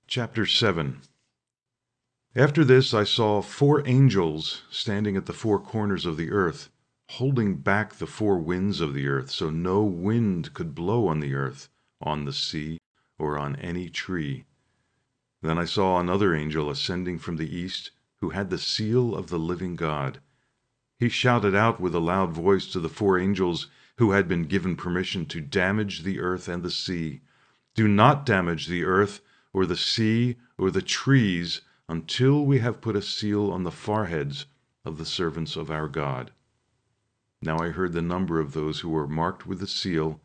Chapter 7. After this I saw 4 angels standing at the 4 corners of the earth, holding back the 4 winds of the earth, so no wind could blow on the earth, on the sea, or on any tree. Then I saw another angel ascending from the east, who had the seal of the living God. He shouted out with a loud voice to the 4 angels who had been given permission to damage the earth and the sea. Do not damage the earth, or the sea, or the trees, until we have put a seal on the foreheads of the servants of our God. Now I heard the number of those who were marked with the seal,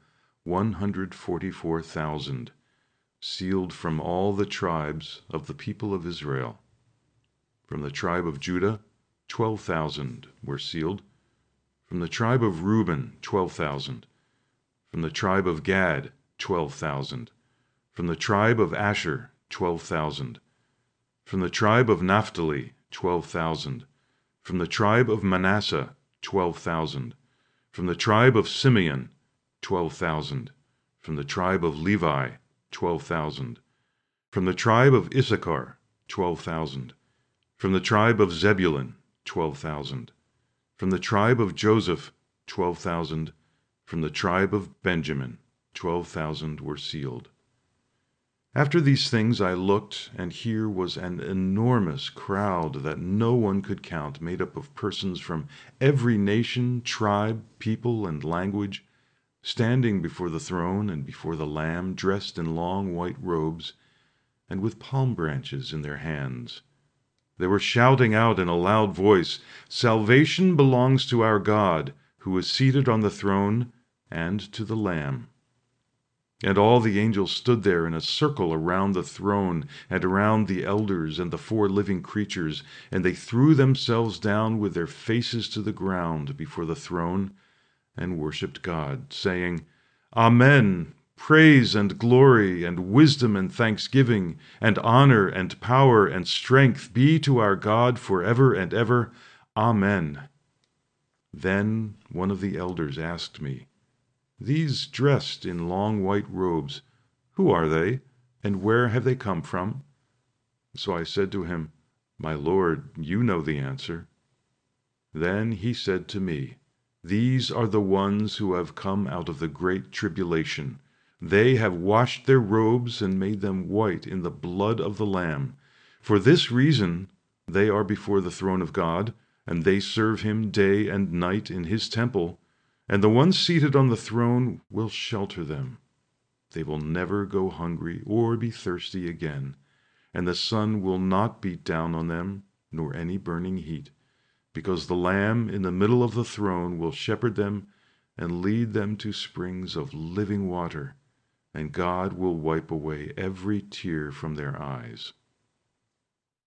144,000, sealed from all the tribes of the people of Israel. From the tribe of Judah, 12,000 were sealed. From the tribe of Reuben, 12,000. From the tribe of Gad, 12,000. From the tribe of Asher, 12,000. From the tribe of Naphtali, 12,000. From the tribe of Manasseh, 12,000. From the tribe of Simeon, 12,000. From the tribe of Levi, 12,000. From the tribe of Issachar, 12,000. From the tribe of Zebulun, 12,000. From the tribe of Joseph, 12,000. From the tribe of Benjamin, 12,000 were sealed. After these things I looked, and here was an enormous crowd that no one could count, made up of persons from every nation, tribe, people, and language, standing before the throne and before the Lamb, dressed in long white robes, and with palm branches in their hands. They were shouting out in a loud voice, "Salvation belongs to our God, who is seated on the throne, and to the Lamb." And all the angels stood there in a circle around the throne and around the elders and the 4 living creatures, and they threw themselves down with their faces to the ground before the throne and worshipped God, saying, "Amen. Praise and glory and wisdom and thanksgiving and honor and power and strength be to our God forever and ever. Amen." Then one of the elders asked me, "These dressed in long white robes, who are they, and where have they come from?" So I said to him, "My Lord, you know the answer." Then he said to me, "These are the ones who have come out of the great tribulation. They have washed their robes and made them white in the blood of the Lamb. For this reason they are before the throne of God, and they serve him day and night in his temple, and the one seated on the throne will shelter them. They will never go hungry or be thirsty again, and the sun will not beat down on them, nor any burning heat, because the Lamb in the middle of the throne will shepherd them and lead them to springs of living water, and God will wipe away every tear from their eyes."